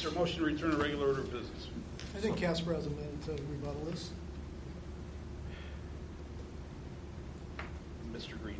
there a motion to return to regular order of business? I think Casper has a minute to rebuttal this. Mr. Green.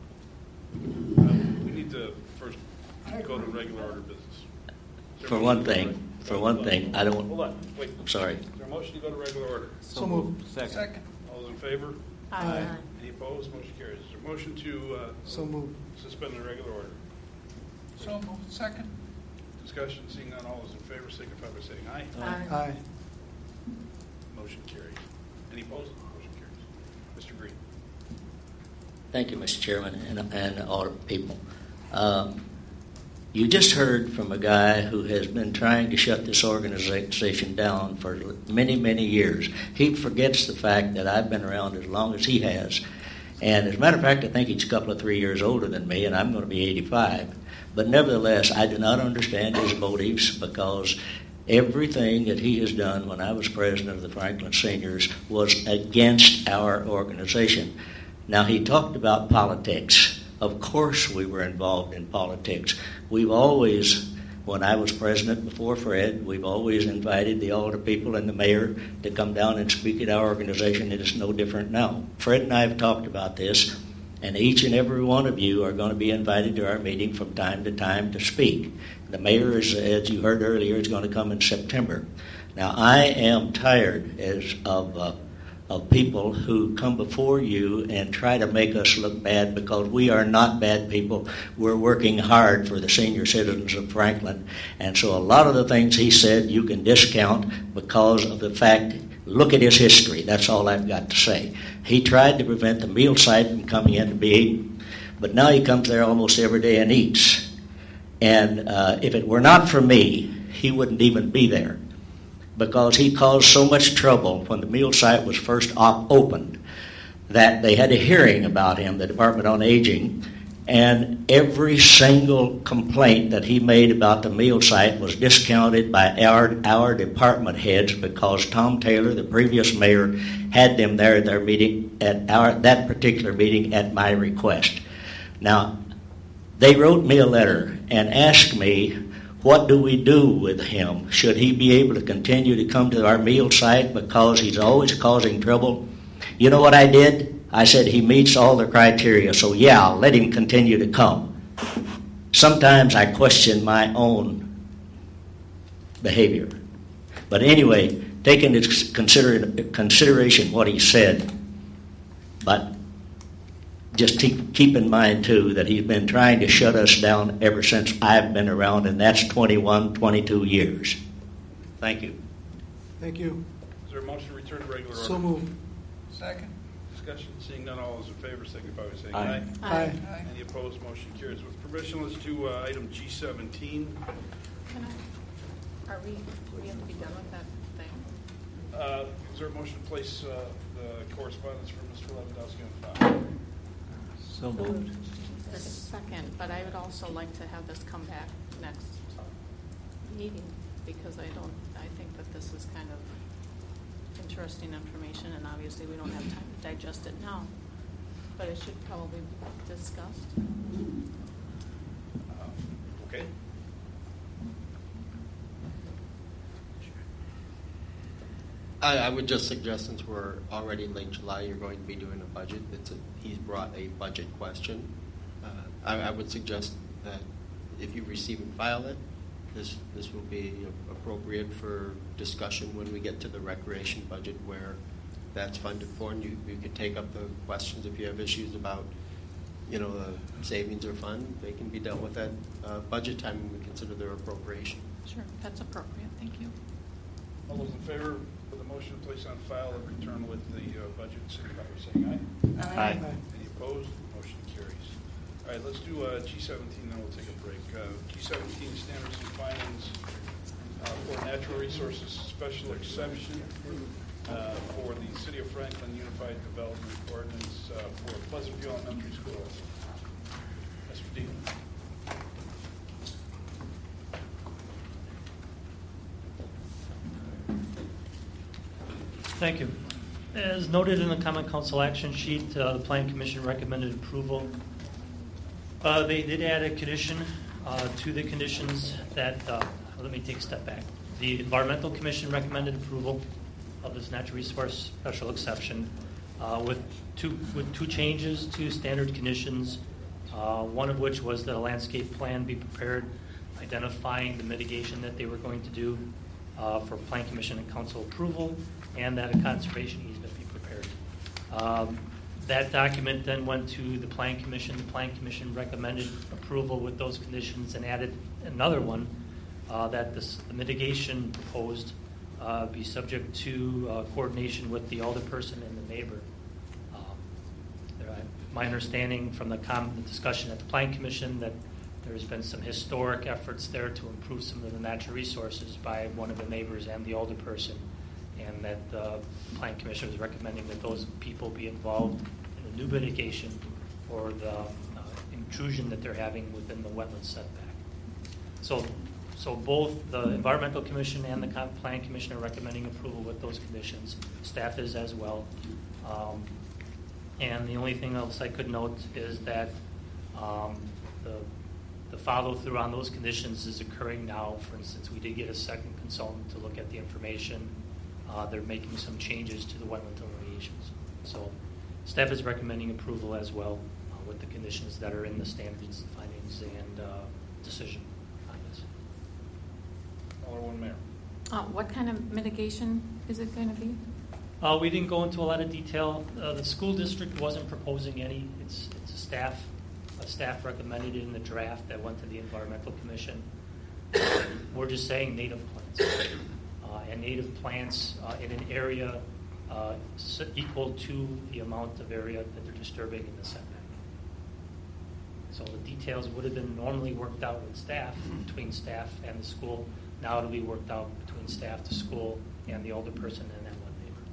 We need to first go to regular order of business. For one thing, I don't. Hold on, wait. I'm sorry. Is there a motion to go to regular order? So moved. Second. All those in favor? Aye. Any opposed? Motion carries. Is there a motion to So moved. suspend the regular order? So moved. Second. Discussion, seeing none, all those in favor signify by saying aye. Aye. Motion carries. Any opposed? Motion carries. Mr. Green. Thank you, Mr. Chairman, and all the people. You just heard from a guy who has been trying to shut this organization down for many, many years. He forgets the fact that I've been around as long as he has. And as a matter of fact, I think he's a couple of 3 years older than me, and I'm going to be 85. But nevertheless, I do not understand his motives, because everything that he has done when I was president of the Franklin Seniors was against our organization. Now, he talked about politics. Of course we were involved in politics. We've always, when I was president before Fred, we've always invited the alder people and the mayor to come down and speak at our organization. It is no different now. Fred and I have talked about this, and each and every one of you are going to be invited to our meeting from time to time to speak. The mayor, as you heard earlier, is going to come in September. Now, I am tired of people who come before you and try to make us look bad, because we are not bad people. We're working hard for the senior citizens of Franklin. And so a lot of the things he said you can discount because of the fact, look at his history. That's all I've got to say. He tried to prevent the meal site from coming in to be eaten, but now he comes there almost every day and eats. And if it were not for me, he wouldn't even be there, because he caused so much trouble when the meal site was first opened that they had a hearing about him, the Department on Aging, and every single complaint that he made about the meal site was discounted by our department heads, because Tom Taylor, the previous mayor, had them there at their meeting, that particular meeting, at my request. Now, they wrote me a letter and asked me, what do we do with him? Should he be able to continue to come to our meal site because he's always causing trouble? You know what I did? I said he meets all the criteria, so yeah, I'll let him continue to come. Sometimes I question my own behavior. But anyway, take into consideration what he said. But just keep in mind, too, that he's been trying to shut us down ever since I've been around, and that's 21, 22 years. Thank you. Thank you. Is there a motion to return to regular order? So moved. Second. Discussion, seeing none, all those in favor signify by saying Aye. aye. Aye. Any opposed? Motion carries. With permission, let's do item G17. Can I, we have to be done with that thing? Is there a motion to place the correspondence from Mr. Lewandowski on file? So moved. The second, but I would also like to have this come back next meeting, because I think that this is kind of interesting information, and obviously we don't have time to digest it now, but it should probably be discussed. Okay. I would just suggest, since we're already in late July, you're going to be doing a budget. He's brought a budget question. I would suggest that if you receive and file it, this will be appropriate for discussion when we get to the recreation budget, where that's funded for, and you could take up the questions if you have issues about, the savings or fund. They can be dealt with at budget time when we consider their appropriation. Sure, that's appropriate. Thank you. All those in favor of the motion to place on file and return with the budget signify by saying aye. Aye. Any opposed? Motion carries. All right, let's do G17, then we'll take a break. G17, standards and findings for natural resources special exception for the City of Franklin Unified Development Ordinance for Pleasant View Elementary School. Mr. Dean. Thank you. As noted in the Common Council action sheet, the Plan Commission recommended approval. They did add a condition to the conditions that let me take a step back. The Environmental Commission recommended approval of this natural resource special exception with two changes to standard conditions, one of which was that a landscape plan be prepared identifying the mitigation that they were going to do for Plan Commission and Council approval, and that a conservation easement be prepared. That document then went to the Plan Commission. The Plan Commission recommended approval with those conditions and added another one that the mitigation proposed be subject to coordination with the alderperson and the neighbor. My understanding from the discussion at the Plan Commission that there's been some historic efforts there to improve some of the natural resources by one of the neighbors and the alderperson, and that the Plan Commission is recommending that those people be involved in a new mitigation for the intrusion that they're having within the wetland setback. So both the Environmental Commission and the Plan Commission are recommending approval with those conditions. Staff is as well. And the only thing else I could note is that the follow-through on those conditions is occurring now. For instance, we did get a second consultant to look at the information. They're making some changes to the wetland delineations. So staff is recommending approval as well with the conditions that are in the standards, findings, and decision on this. Alderman Mayor. What kind of mitigation is it going to be? We didn't go into a lot of detail. The school district wasn't proposing any. It's a staff. Staff recommended it in the draft that went to the Environmental Commission. We're just saying native plants. And native plants in an area equal to the amount of area that they're disturbing in the setback. So the details would have been normally worked out with staff, between staff and the school. Now it'll be worked out between staff, the school, and the alderperson and that one neighbor.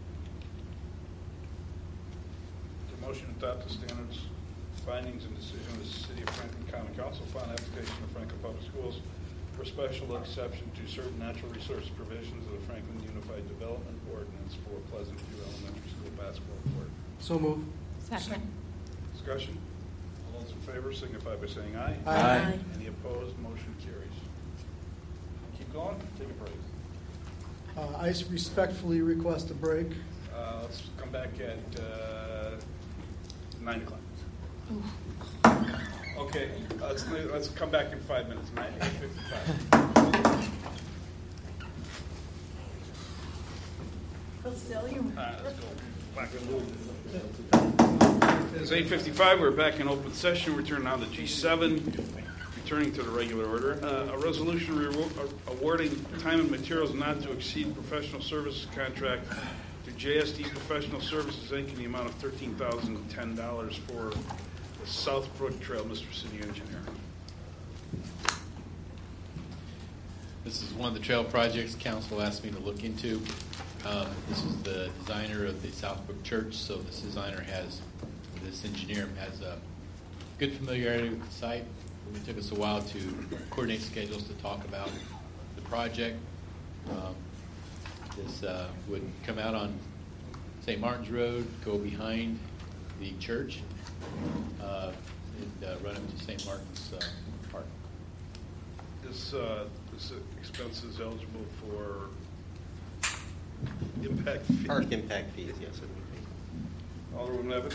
The motion to adopt the standards, findings, and decision of the City of Franklin Common Council upon application of Franklin Public Schools for special exception to certain natural resource provisions of the Franklin Unified Development Ordinance for Pleasant View Elementary School basketball court. So move. Second. Discussion? All those in favor signify by saying aye. Aye. Any opposed? Motion carries. Keep going. Take a break. I respectfully request a break. Let's come back at 9 o'clock. Okay, let's come back in 5 minutes. 9:55. Let's go. Back in move. It's 8:55. We're back in open session. We're turning now to G7. Returning to the regular order. A resolution awarding time and materials not to exceed professional services contract to JSD Professional Services, Inc. in the amount of $13,010 for the Southbrook Trail. Mr. City Engineer. This is one of the trail projects council asked me to look into. This is the designer of the Southbrook Church, so this engineer has a good familiarity with the site. It took us a while to coordinate schedules to talk about the project. This would come out on St. Martin's Road, go behind the church, and run up to St. Martin's Park. This expense is eligible for impact fee. Park impact fees, yes, it would be. Alderwoman Evans.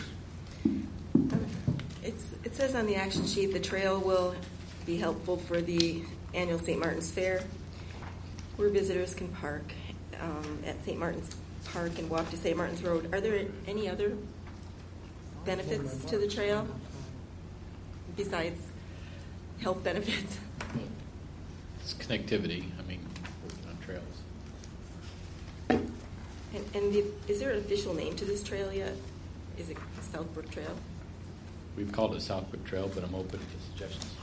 It says on the action sheet the trail will be helpful for the annual St. Martin's Fair, where visitors can park at St. Martin's Park and walk to St. Martin's Road. Are there any other benefits to the trail besides health benefits? It's connectivity. Working on trails. And is there an official name to this trail yet? Is it Southbrook Trail? We've called it Southbrook Trail, but I'm open to suggestions.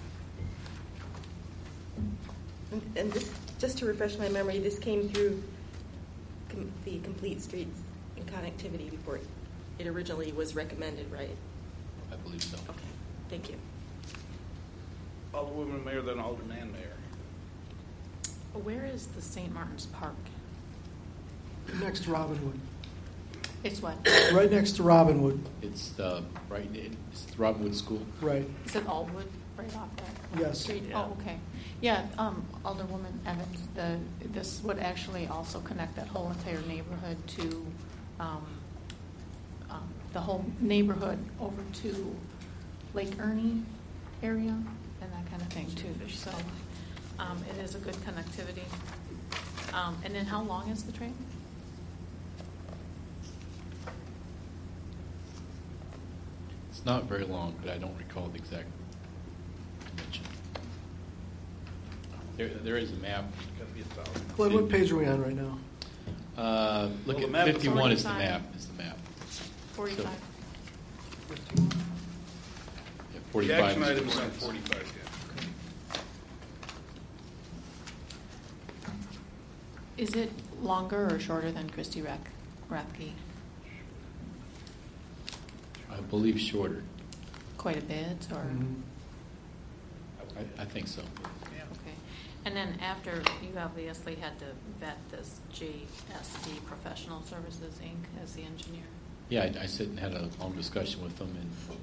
And this, just to refresh my memory, this came through the Complete Streets and Connectivity before it originally was recommended, right? I believe so. Okay, thank you. Alderwoman Mayor, then Alderman Mayor. Where is the St. Martin's Park? Next to Robinwood. It's what? Right next to Robinwood. It's it's the Robinwood School. Right. Is it Aldwood? right off that Yes. street? Yeah. Oh, okay. Yeah, Alderwoman Evans, this would actually also connect that whole entire neighborhood to, the whole neighborhood over to Lake Ernie area and that kind of thing too. So it is a good connectivity. And then how long is the train? It's not very long, but I don't recall the exact dimension. There is a map. Got to be 1,000. Glenn, what page are we on right now? Look Well, the at map is 51 is the 45. map. Is the map. 45. Yeah, The 45 action is item is on correct. 45, yeah. Is it longer or shorter than Christie Rathke? I believe shorter. Quite a bit, or? Mhm. I think so. Okay. And then after, you obviously had to vet this JSD Professional Services, Inc. as the engineer. Yeah, I sit and had a long discussion with them,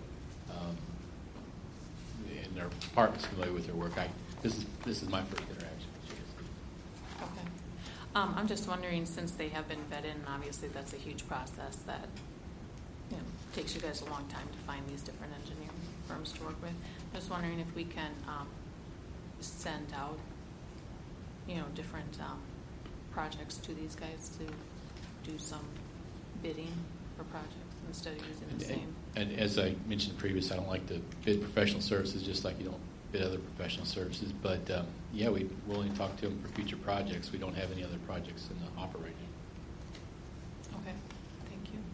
and their department's familiar with their work. This is my first interaction with JSD. Okay. I'm just wondering, since they have been vetted, and obviously that's a huge process that, takes you guys a long time to find these different engineering firms to work with. I was wondering if we can send out, different projects to these guys to do some bidding for projects instead of using the same. And as I mentioned previously, I don't like to bid professional services just like you don't bid other professional services. But yeah, we're willing to talk to them for future projects. We don't have any other projects in the operating. Okay, thank you.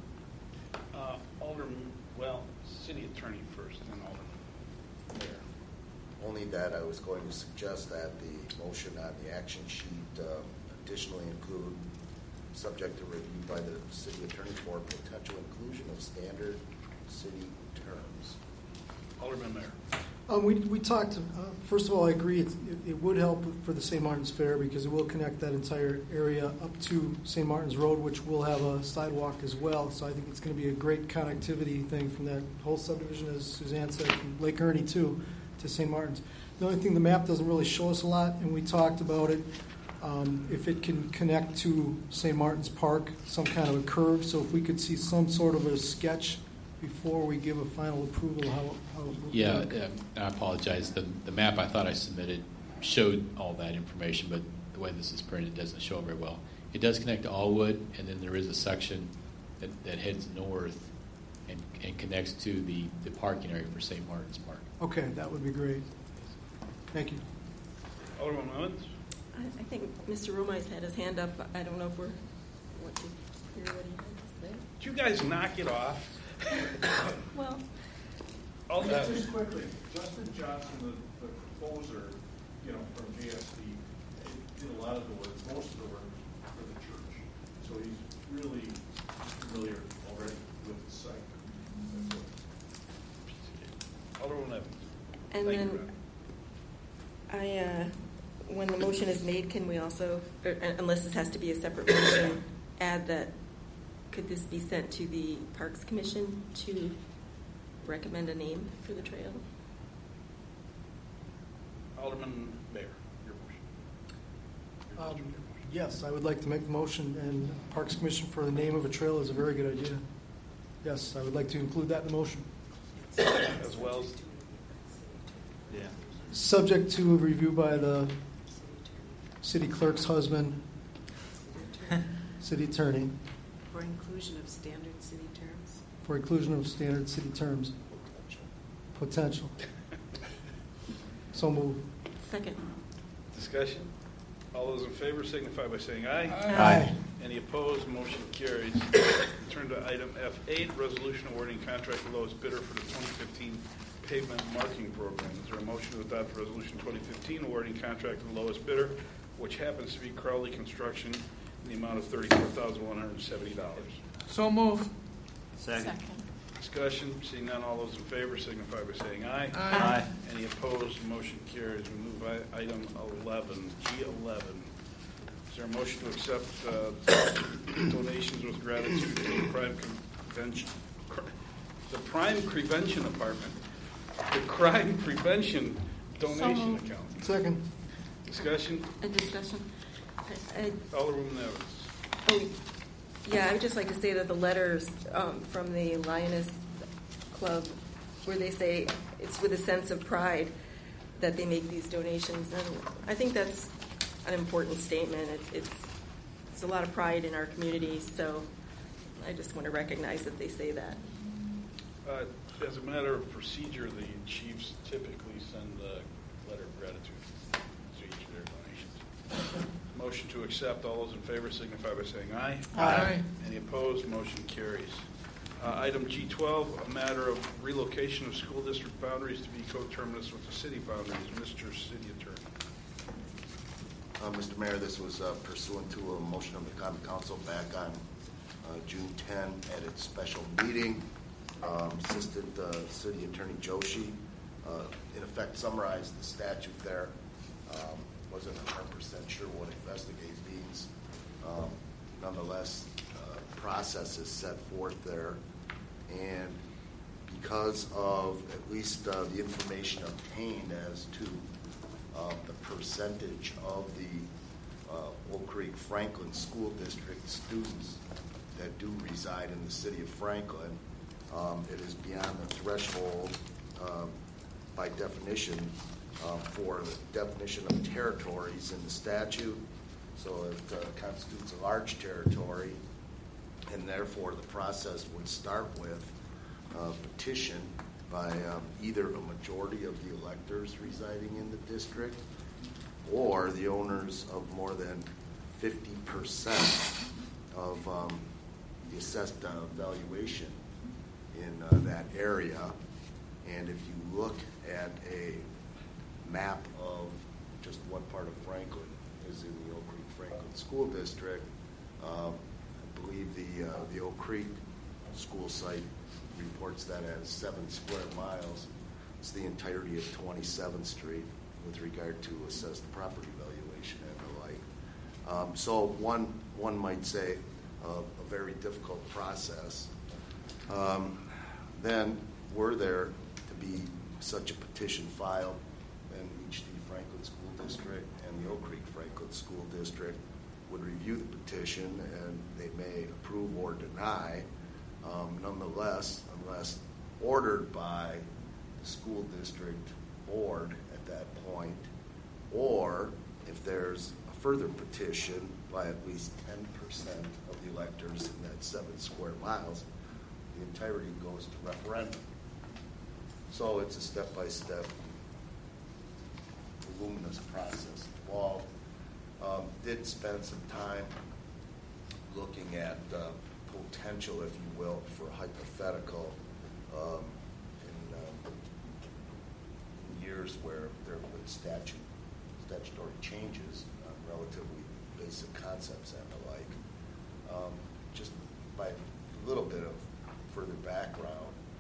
City attorney first, and then Alderman Mayor. Only that I was going to suggest that the motion on the action sheet additionally include, subject to review by the city attorney for potential inclusion of standard city terms. Alderman Mayor. We talked, first of all, I agree, it would help for the St. Martin's Fair because it will connect that entire area up to St. Martin's Road, which will have a sidewalk as well. So I think it's going to be a great connectivity thing from that whole subdivision, as Suzanne said, from Lake Ernie to St. Martin's. The only thing, the map doesn't really show us a lot, and we talked about it. If it can connect to St. Martin's Park, some kind of a curve, so if we could see some sort of a sketch before we give a final approval, how it would Yeah, look. I apologize. The map I thought I submitted showed all that information, but the way this is printed doesn't show it very well. It does connect to Allwood, and then there is a section that heads north and connects to the parking area for St. Martin's Park. Okay, that would be great. Thank you. Alderman Evans. I think Mr. Romais had his hand up. I don't know if want to hear what he had to say. Did you guys knock it off? Well, Just quickly, Justin Johnson, the composer, from JSD, did a lot of the work, most of the work for the church. So he's really familiar already with the site. Alderman Evans. and Thank then when the motion is made, can we also, unless this has to be a separate motion, add that, could this be sent to the Parks Commission to recommend a name for the trail? Alderman Mayor, your motion. Yes, I would like to make the motion, and Parks Commission for the name of a trail is a very good idea. Yes, I would like to include that in the motion. As well as, yeah. Subject to a review by the city clerk's husband, city attorney, For inclusion of standard city terms. for inclusion of standard city terms. Potential. So move. Second. Discussion? All those in favor signify by saying aye. Aye. Any opposed? Motion carries. Turn to item F8, resolution awarding contract to lowest bidder for the 2015 pavement marking program. Is there a motion to adopt resolution 2015 awarding contract to the lowest bidder, which happens to be Crowley Construction, in the amount of $34,170? So move. Second. Discussion, seeing none, all those in favor signify by saying aye. Aye. Any opposed? Motion carries. We move item 11, G11. Is there a motion to accept donations with gratitude to the Prime Prevention Department the crime prevention donation moved. account. Second. Discussion? A discussion. Alderwoman Evans. Oh, yeah, I would just like to say that the letters from the Lioness Club, where they say it's with a sense of pride that they make these donations, and I think that's an important statement. It's a lot of pride in our community, so I just want to recognize that they say that. As a matter of procedure, the chiefs typically send a letter of gratitude to each of their donations. Motion to accept. All those in favor signify by saying aye. Aye. Any opposed? Motion carries. Item G12, a matter of relocation of school district boundaries to be coterminous with the city boundaries. Mr. City Attorney. Mr. Mayor, this was pursuant to a motion of the Common Council back on June 10 at its special meeting. Assistant City Attorney Joshi, in effect, summarized the statute there. Wasn't 100% sure what investigate means. Nonetheless, process is set forth there, and because of at least the information obtained as to the percentage of the Oak Creek Franklin School District students that do reside in the city of Franklin, it is beyond the threshold by definition for the definition of territories in the statute. So it constitutes a large territory, and therefore the process would start with a petition by either a majority of the electors residing in the district or the owners of more than 50% of the assessed valuation in that area. And if you look at a map of just what part of Franklin is in the Oak Creek Franklin School District, I believe the Oak Creek school site reports that as 7 square miles. It's the entirety of 27th Street with regard to assessed property valuation and the like. So one might say a very difficult process. Then were there to be such a petition filed, then each the Franklin School District and the Oak Creek Franklin School District would review the petition, and they may approve or deny. Nonetheless, unless ordered by the school district board at that point, or if there's a further petition by at least 10% of the electors in that 7 square miles, the entirety goes to referendum. So it's a step-by-step, voluminous process involved. Did spend some time looking at potential, if you will, for hypothetical in years where there have been statutory changes on relatively basic concepts and the like. Just by a little bit of further background,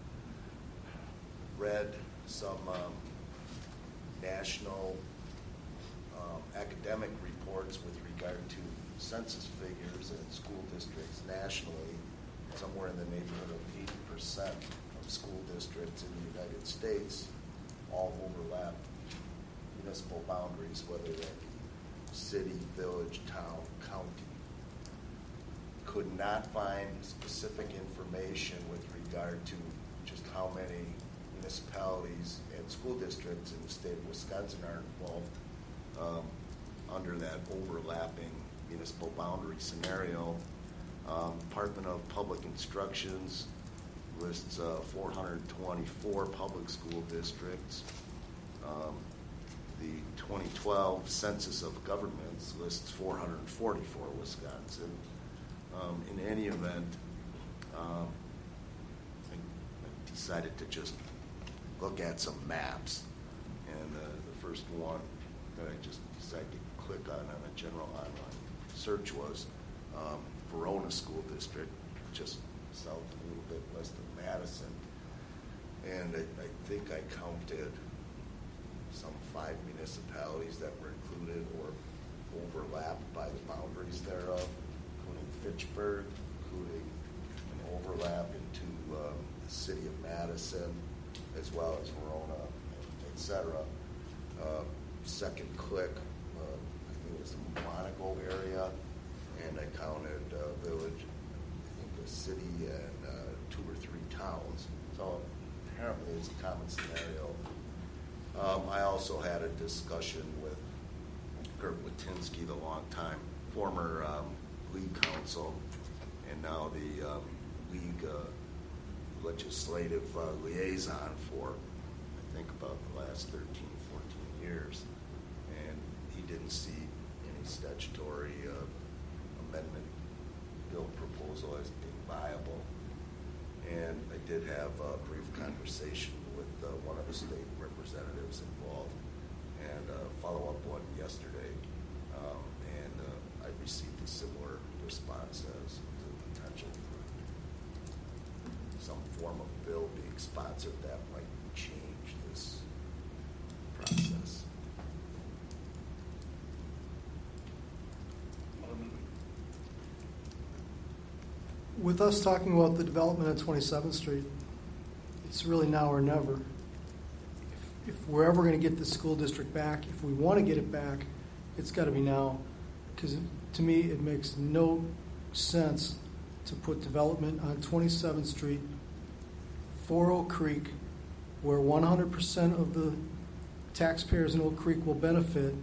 read some national academic reports with regard to census figures in school districts nationally. Somewhere in the neighborhood of 80% of school districts in the United States all overlap municipal boundaries, whether that be city, village, town, county. Could not find specific information with regard to just how many municipalities and school districts in the state of Wisconsin are involved under that overlapping municipal boundary scenario. Department of Public Instructions lists 424 public school districts. The 2012 Census of Governments lists 444 Wisconsin. In any event, I decided to just look at some maps, and the first one that I just decided to click on a general online search was Verona School District, just south, a little bit west of Madison. And I think I counted some 5 municipalities that were included or overlapped by the boundaries thereof, including Fitchburg, including an overlap into the city of Madison, as well as Verona, et cetera. Second click, I think it was the Monaco area, and I counted village, I think a city and 2 or 3 towns. So apparently it's a common scenario. I also had a discussion with Kurt Watinsky, the longtime former league counsel, and now the league legislative liaison for, I think, about the last 13, 14 years. And he didn't see any statutory amendment bill proposal as being viable. And I did have a brief conversation with one of the state representatives involved, and a follow-up one yesterday. And I received a similar response as to the potential for some form of bill being sponsored that might change this process. With us talking about the development at 27th Street, it's really now or never. If we're ever going to get this school district back, if we want to get it back, it's got to be now. Because to me, it makes no sense to put development on 27th Street, 4 Oak Creek, where 100% of the taxpayers in Oak Creek will benefit,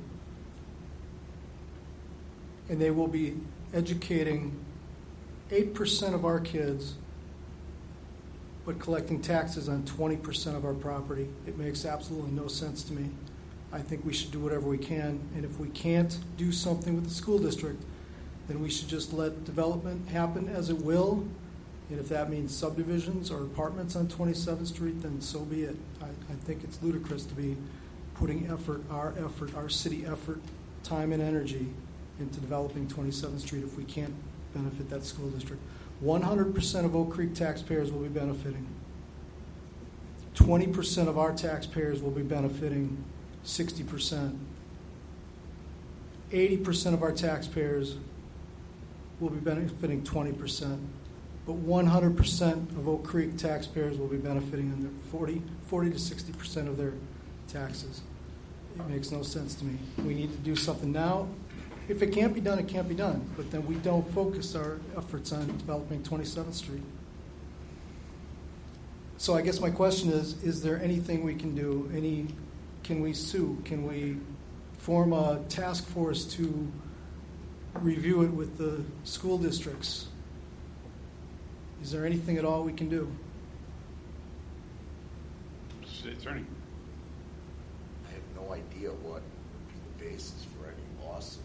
and they will be educating 8% of our kids, but collecting taxes on 20% of our property. It makes absolutely no sense to me. I think we should do whatever we can, and if we can't do something with the school district, then we should just let development happen as it will, and if that means subdivisions or apartments on 27th Street, then so be it. I think it's ludicrous to be putting our city effort, time and energy into developing 27th Street if we can't benefit that school district. 100% of Oak Creek taxpayers will be benefiting. 20% of our taxpayers will be benefiting 60%. 80% of our taxpayers will be benefiting 20%. But 100% of Oak Creek taxpayers will be benefiting on their 40 to 60% of their taxes. It makes no sense to me. We need to do something now. If it can't be done, it can't be done. But then we don't focus our efforts on developing 27th Street. So I guess my question is there anything we can do? Can we sue? Can we form a task force to review it with the school districts? Is there anything at all we can do? City Attorney. I have no idea what would be the basis for any lawsuit.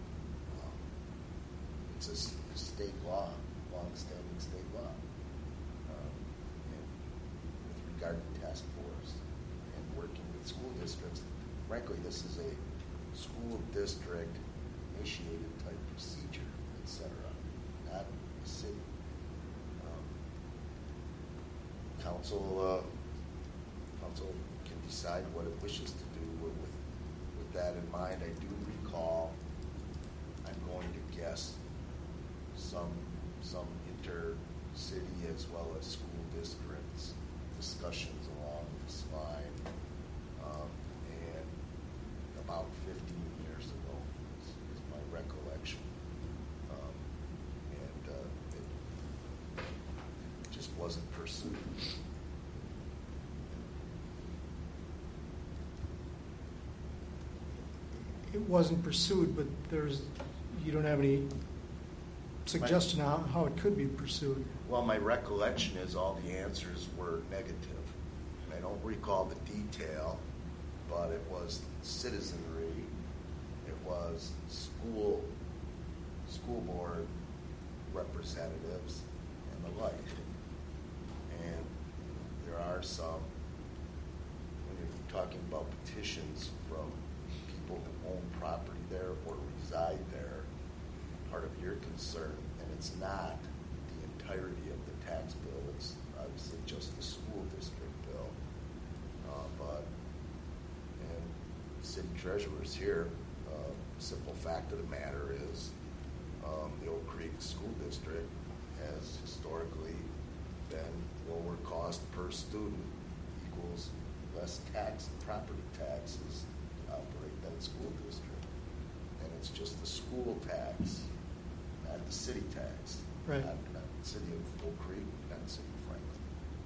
It's a state law, long-standing state law. And with regard to task force and working with school districts, frankly, this is a school district initiated type procedure, et cetera, not a city. Council can decide what it wishes to do with that in mind. I do recall, I'm going to guess, some inter-city as well as school districts discussions along this line, and about 15 years ago is my recollection, and it just wasn't pursued. It wasn't pursued, but you don't have any suggestion how it could be pursued. Well, my recollection is all the answers were negative. And I don't recall the detail, but it was citizenry, it was school board representatives, and the like. And there are some, when you're talking about petitions from people who own property there or reside there, part of your concern, and it's not the entirety of the tax bill, it's obviously just the school district bill. And the city treasurer's here. Simple fact of the matter is the Oak Creek School District has historically been lower cost per student, schools less property taxes to operate that school district. And it's just the school tax, not the city tax. Right. Not the city of Oak Creek, not the city of Franklin.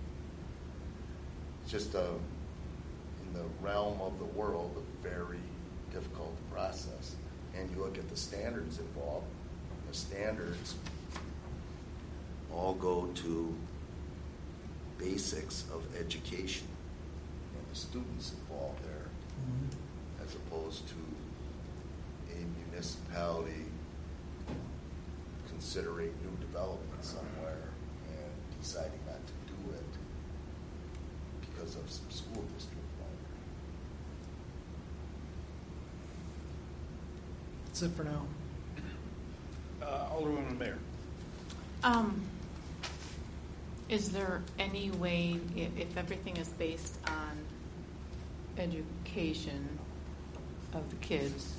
It's just in the realm of the world, a very difficult process. And you look at the standards involved, the standards all go to basics of education and the students involved there, as opposed to a municipality considering new development somewhere and deciding not to do it because of some school district boundary. That's it for now. Alderwoman Mayor. Is there any way, if everything is based on education of the kids,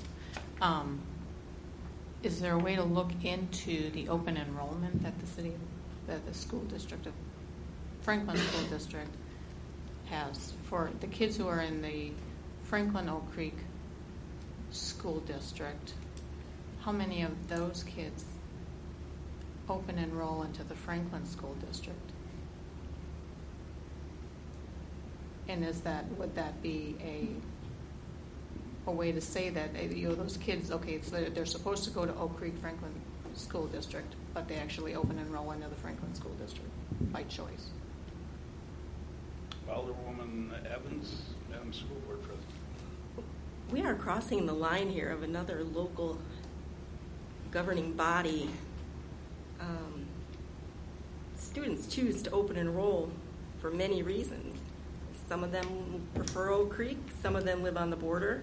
is there a way to look into the open enrollment that the school district of Franklin School District has for the kids who are in the Franklin Oak Creek School District? How many of those kids open enroll into the Franklin School District? And would that be a way to say that those kids, okay, so they're supposed to go to Oak Creek Franklin School District, but they actually open enroll into the Franklin School District by choice? Alderwoman Evans, Madam School Board President. We are crossing the line here of another local governing body. Students choose to open enroll for many reasons. Some of them prefer Oak Creek, some of them live on the border.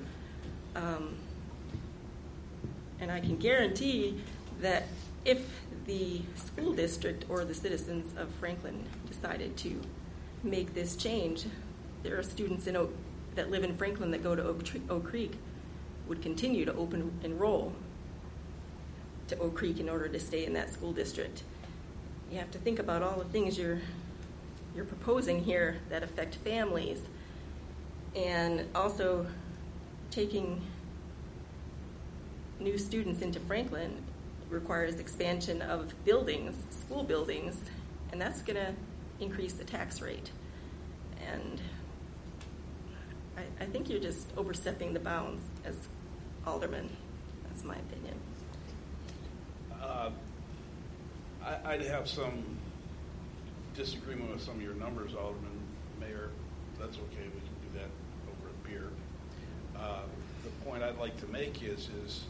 And I can guarantee that if the school district or the citizens of Franklin decided to make this change, there are students that live in Franklin that go to Oak Creek would continue to open enroll to Oak Creek in order to stay in that school district. You have to think about all the things you're proposing here that affect families, and also taking new students into Franklin requires expansion of buildings, school buildings, and that's going to increase the tax rate. And I think you're just overstepping the bounds as alderman. That's my opinion. I'd have some disagreement with some of your numbers, Alderman Mayor. That's okay. We can do that over a beer. The point I'd like to make is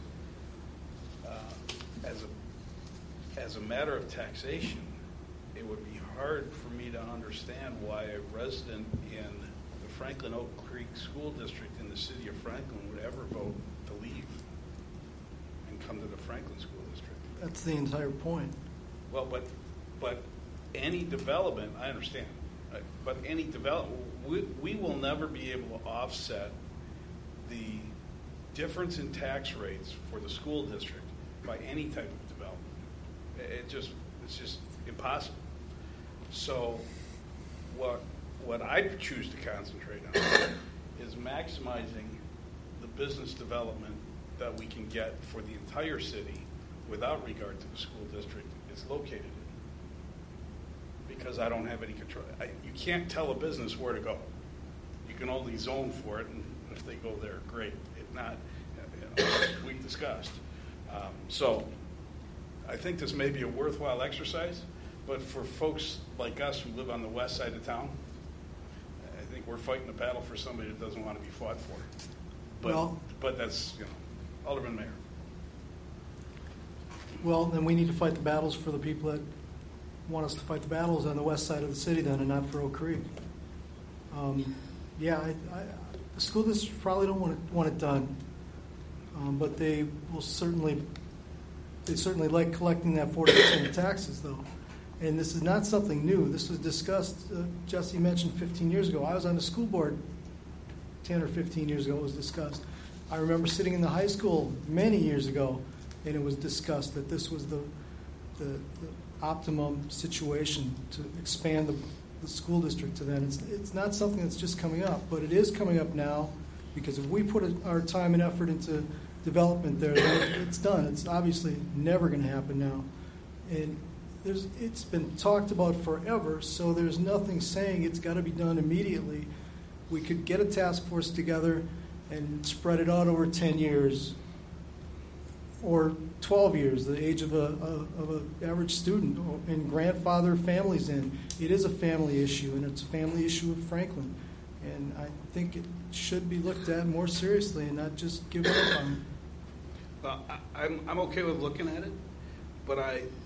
as a matter of taxation, it would be hard for me to understand why a resident in the Franklin Oak Creek School District in the city of Franklin would ever vote to leave and come to the Franklin School District. That's the entire point. Well, but any development, I understand, but any development, we will never be able to offset the difference in tax rates for the school district by any type of development. It's just impossible. So what I choose to concentrate on is maximizing the business development that we can get for the entire city without regard to the school district it's located in. Because I don't have any control. You can't tell a business where to go. You can only zone for it, and if they go there, great. If not, we've discussed. So I think this may be a worthwhile exercise, but for folks like us who live on the west side of town, I think we're fighting a battle for somebody that doesn't want to be fought for. But that's, Alderman Mayor. Well, then we need to fight the battles for the people that want us to fight the battles on the west side of the city then, and not for Oak Creek. The school districts probably don't want it done, but they certainly like collecting that 40% of taxes, though. And this is not something new. This was discussed, Jesse mentioned 15 years ago. I was on the school board 10 or 15 years ago. It was discussed. I remember sitting in the high school many years ago, and it was discussed that this was the optimum situation to expand the school district to then. It's not something that's just coming up, but it is coming up now because if we put our time and effort into development there, then it's done. It's obviously never going to happen now. And it's been talked about forever, so there's nothing saying it's got to be done immediately. We could get a task force together and spread it out over 10 years or 12 years, the age of an average student, and grandfather families in. It is a family issue, and it's a family issue of Franklin. And I think it should be looked at more seriously and not just given up on. Well, I'm okay with looking at it, but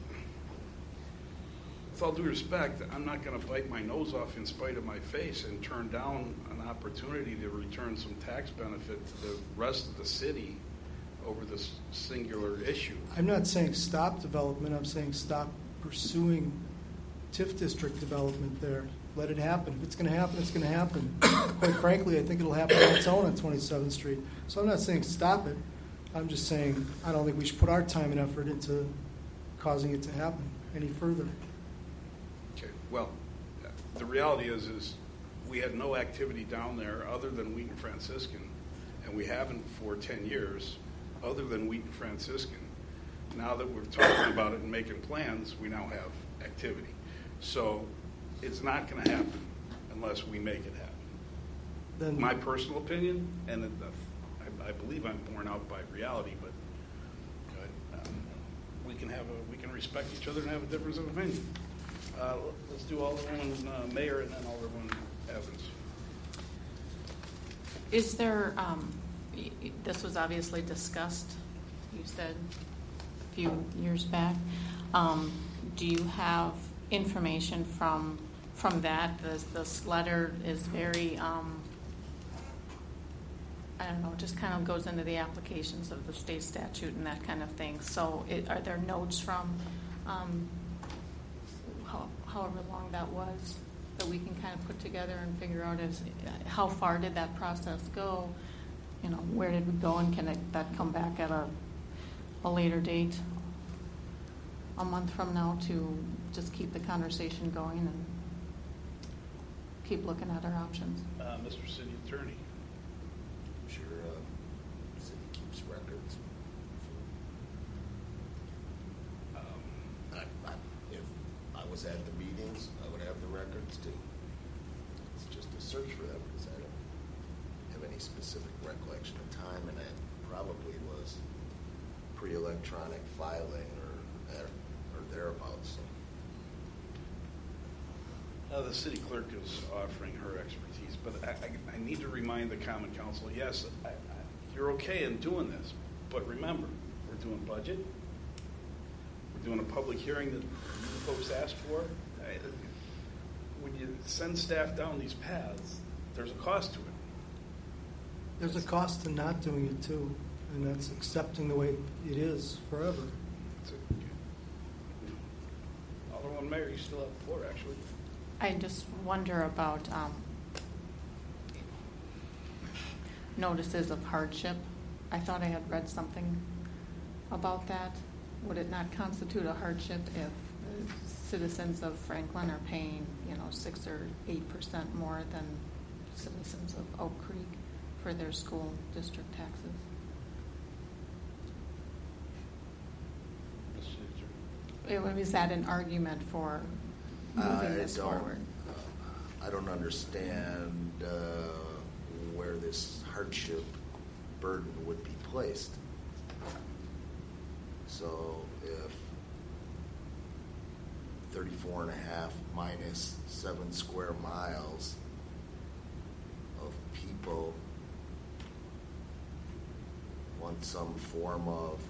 with all due respect, I'm not going to bite my nose off in spite of my face and turn down an opportunity to return some tax benefit to the rest of the city over this singular issue. I'm not saying stop development. I'm saying stop pursuing TIF district development there. Let it happen. If it's going to happen, it's going to happen. Quite frankly, I think it'll happen on its own on 27th Street. So I'm not saying stop it. I'm just saying I don't think we should put our time and effort into causing it to happen any further. Okay. Well, the reality is we had no activity down there other than Wheaton Franciscan, and we haven't for 10 years other than Wheaton Franciscan. Now that we're talking about it and making plans, we now have activity. So it's not going to happen unless we make it happen. Then my personal opinion, and I believe I'm borne out by reality, but we can respect each other and have a difference of opinion. Let's do Alderwoman Mayor and then Alderwoman Evans. Is there, this was obviously discussed, you said a few years back. Do you have information from that? This letter is very, I don't know, just kind of goes into the applications of the state statute and that kind of thing. So are there notes from however long that was that we can kind of put together and figure out how far did that process go? You know, where did we go, and can that come back at a later date, a month from now, to just keep the conversation going and keep looking at our options? Mr. City Attorney. I'm sure the city keeps records. If I was at the meetings, I would have the records too. It's just a search for them because I don't have any specific recollection of time, and it probably was pre-electronic filing or thereabouts. So. The city clerk is offering her expertise, but I need to remind the Common Council, yes, you're okay in doing this, but remember, we're doing budget, we're doing a public hearing that you folks asked for. When you send staff down these paths, there's a cost to it. There's a cost to not doing it too, and that's accepting the way it is forever. Alderwoman Mayor, you still have the floor, actually. I just wonder about notices of hardship. I thought I had read something about that. Would it not constitute a hardship if citizens of Franklin are paying, 6 or 8% more than citizens of Oak Creek for their school district taxes? Is that an argument for moving this forward? I don't understand where this hardship burden would be placed. So if 34 and a half minus 7 square miles of people want some form of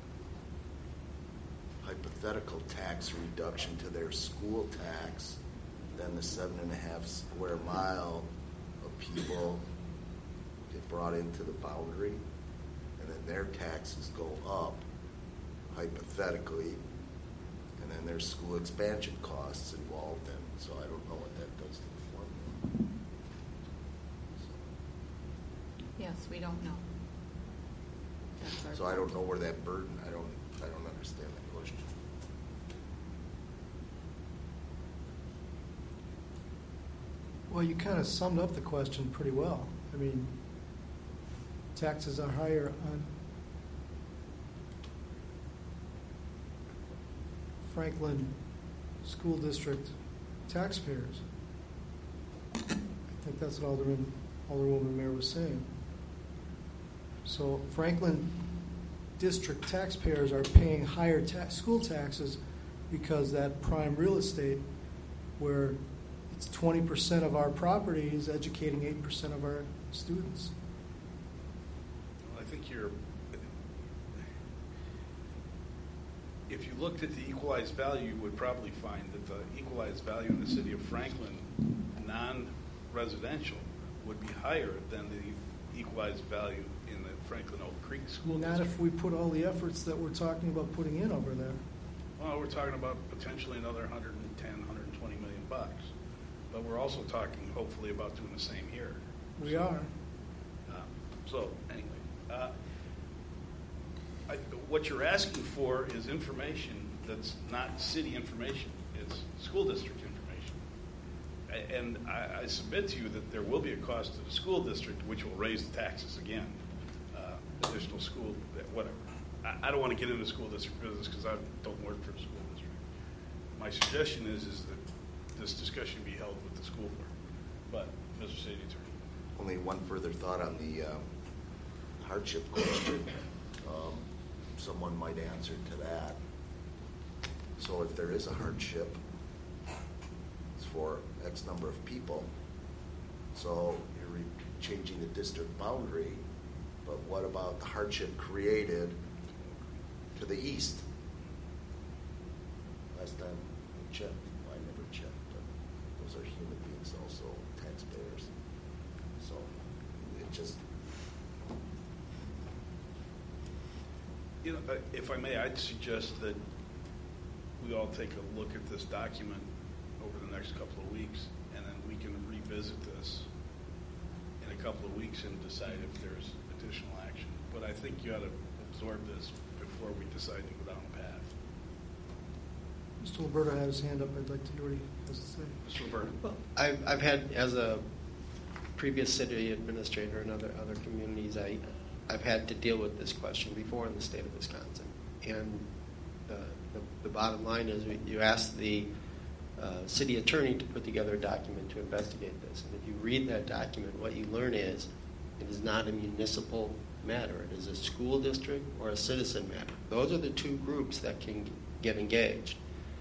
hypothetical tax reduction to their school tax, then the 7.5 square mile of people get brought into the boundary, and then their taxes go up, hypothetically, and then there's school expansion costs involved in. So I don't know what that does to the formula. Yes, we don't know. So I don't know where that burden. I don't understand that question. Well, you kind of summed up the question pretty well. I mean, taxes are higher on Franklin School District taxpayers. I think that's what Alderwoman Mayer was saying. So Franklin District taxpayers are paying higher school taxes because that prime real estate, where it's 20% of our property, is educating 8% of our students. I think if you looked at the equalized value, you would probably find that the equalized value in the city of Franklin, non-residential, would be higher than the equalized value in the Franklin Oak Creek School Not District. if we put all the efforts that we're talking about putting in over there. Well, we're talking about potentially another 110, 120 million bucks. But we're also talking, hopefully, about doing the same here. We are. So, anyway, what you're asking for is information that's not city information. It's school district information. And I submit to you that there will be a cost to the school district, which will raise the taxes again. Additional school, whatever. I don't want to get into school district business because I don't work for the school district. My suggestion is that this discussion be held with the school board. But, Mr. City Attorney. Only one further thought on the hardship question. Someone might answer to that. So if there is a hardship, it's for X number of people. So you're changing the district boundary, but what about the hardship created to the east? Last time we checked, I never checked, but those are human beings also, taxpayers. So it just... If I may, I'd suggest that we all take a look at this document over the next couple of weeks, and then we can revisit this in a couple of weeks and decide if there's additional action. But I think you ought to absorb this before we decide to go down the path. Mr. Liberto had his hand up. I'd like to hear what he has to say. Mr. Liberto. Well, I've had, as a previous city administrator in other communities, I've had to deal with this question before in the state of Wisconsin. And the bottom line is you ask the city attorney to put together a document to investigate this. And if you read that document, what you learn is it is not a municipal matter. It is a school district or a citizen matter. Those are the two groups that can get engaged.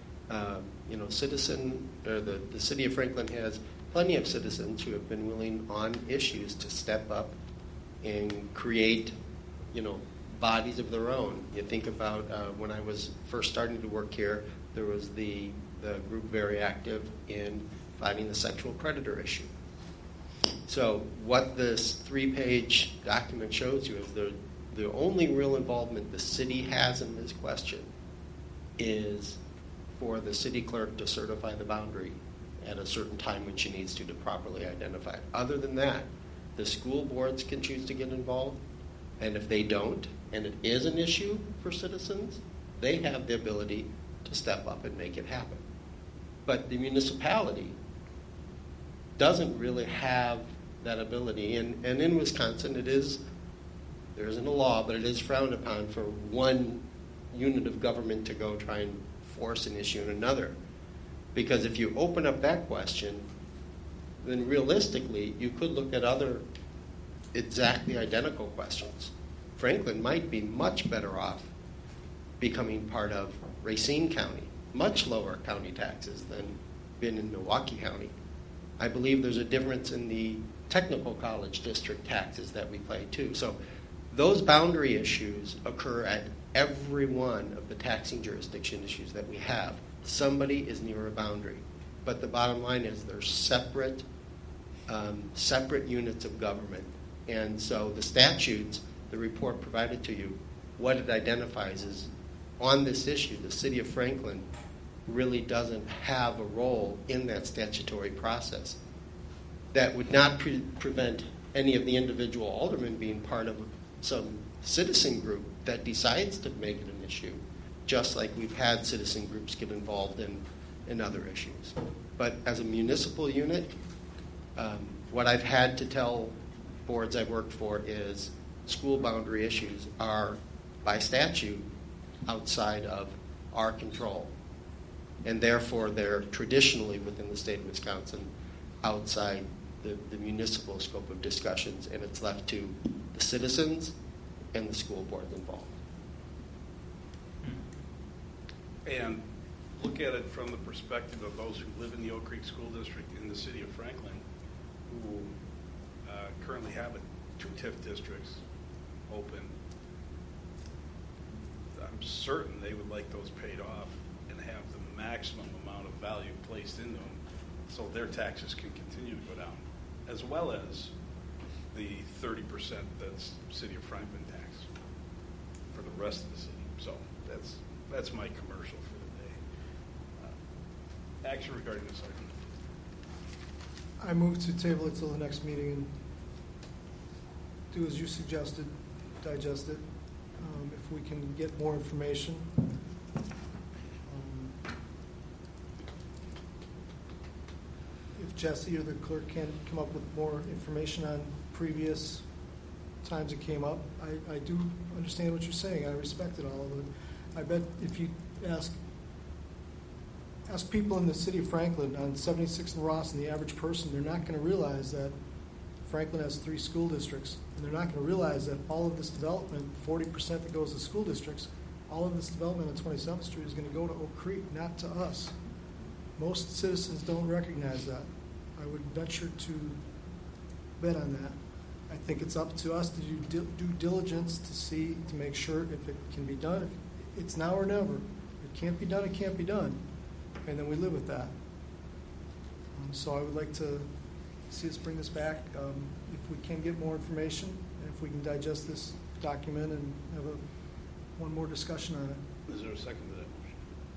The city of Franklin has plenty of citizens who have been willing on issues to step up and create, bodies of their own. You think about when I was first starting to work here, there was the group very active in fighting the sexual predator issue. So what this 3-page document shows you is the only real involvement the city has in this question is for the city clerk to certify the boundary at a certain time when she needs to properly identify it. Other than that, the school boards can choose to get involved, and if they don't, and it is an issue for citizens, they have the ability to step up and make it happen. But the municipality doesn't really have that ability, and in Wisconsin there isn't a law, but it is frowned upon for one unit of government to go try and force an issue in another. Because if you open up that question, then realistically, you could look at other exactly identical questions. Franklin might be much better off becoming part of Racine County, much lower county taxes than being in Milwaukee County. I believe there's a difference in the technical college district taxes that we pay too. So those boundary issues occur at every one of the taxing jurisdiction issues that we have. Somebody is near a boundary. But the bottom line is there's separate units of government. And so the statutes, the report provided to you, what it identifies is on this issue, the city of Franklin really doesn't have a role in that statutory process. That would not prevent any of the individual aldermen being part of some citizen group that decides to make it an issue, just like we've had citizen groups get involved in other issues. But as a municipal unit, What I've had to tell boards I've worked for is school boundary issues are, by statute, outside of our control. And therefore, they're traditionally within the state of Wisconsin outside the municipal scope of discussions, and it's left to the citizens and the school boards involved. And look at it from the perspective of those who live in the Oak Creek School District in the city of Franklin, who currently have 2 TIF districts open. I'm certain they would like those paid off and have the maximum amount of value placed into them so their taxes can continue to go down, as well as the 30% that's City of Franklin tax for the rest of the city. So that's my commercial for the day. Action regarding this item. I move to table it till the next meeting and do as you suggested, digest it. If we can get more information. If Jesse or the clerk can come up with more information on previous times it came up, I do understand what you're saying. I respect it all of it. I bet if you ask people in the city of Franklin on 76 and Ross and the average person, they're not going to realize that Franklin has 3 school districts, and they're not going to realize that all of this development, 40% that goes to school districts, all of this development on 27th Street is going to go to Oak Creek, not to us. Most citizens don't recognize that. I would venture to bet on that. I think it's up to us to do due diligence to make sure if it can be done. If it's now or never. If it can't be done, it can't be done. And then we live with that. So I would like to see us bring this back. If we can get more information, and if we can digest this document and have one more discussion on it. Is there a second to that motion?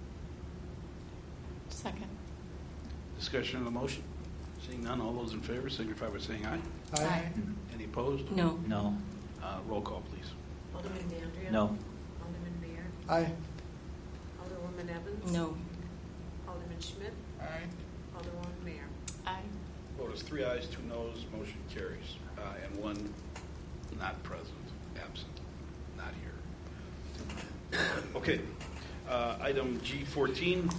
Second. Discussion on the motion? Seeing none, all those in favor signify by saying aye. Aye. Any opposed? No. No. Roll call, please. Alderman Mandria? No. Alderman Mayor? Aye. Alderwoman Evans? No. Alderman Schmidt? Aye. Alderwoman Mayor? Aye. Vote is 3 ayes, 2 noes, motion carries. And 1 not present, absent, not here. Okay. Item G14.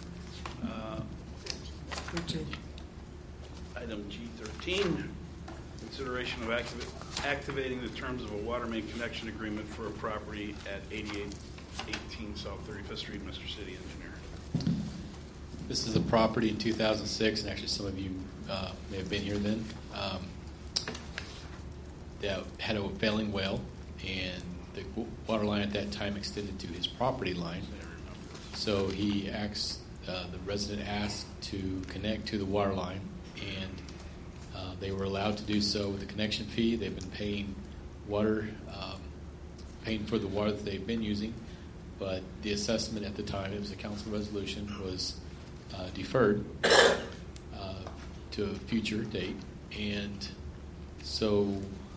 13. Item G13. Consideration of activating the terms of a water main connection agreement for a property at 8818 South 35th Street. Mr. City Engineer. This is a property in 2006, and actually some of you may have been here then, that had a failing well, and the water line at that time extended to his property line. So the resident asked to connect to the water line, and they were allowed to do so with a connection fee. They've been paying for the water that they've been using, but the assessment at the time, it was a council resolution, was deferred to a future date, and so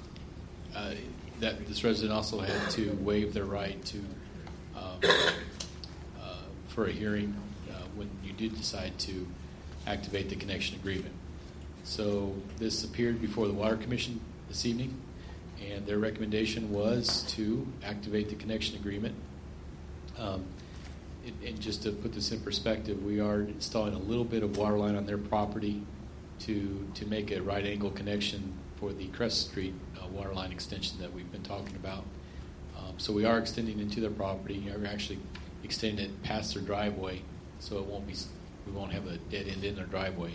that this resident also had to waive their right to for a hearing when you did decide to activate the connection agreement. So this appeared before the Water Commission this evening, and their recommendation was to activate the connection agreement. And just to put this in perspective, we are installing a little bit of water line on their property to make a right angle connection for the Crest Street water line extension that we've been talking about. So we are extending into their property. We're actually extending it past their driveway, so we won't have a dead end in their driveway.